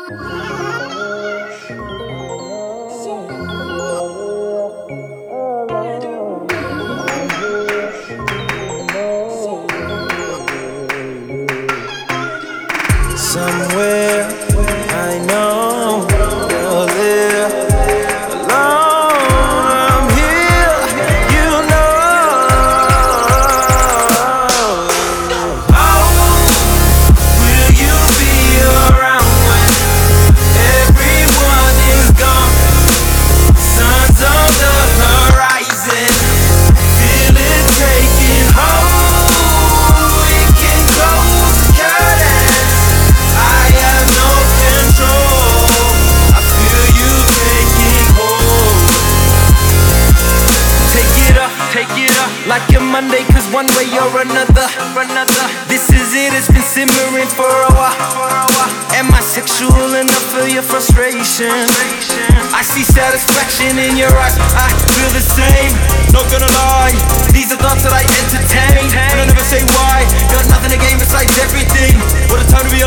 Somewhere I know you're there alone. I'm here, you know. Oh, will you be around when everyone is gone? Sun's on the horizon, feel it taking hold. We can close the curtains, I have no control. I feel you taking hold. Take it up like a Monday, cause one way or another, this is it, it's been simmering for a while. Am I sexual enough for your frustration? I see satisfaction in your eyes, I feel the same. Not gonna lie, these are thoughts that I entertain, but I never say why. Got nothing to gain besides everything. What a time to be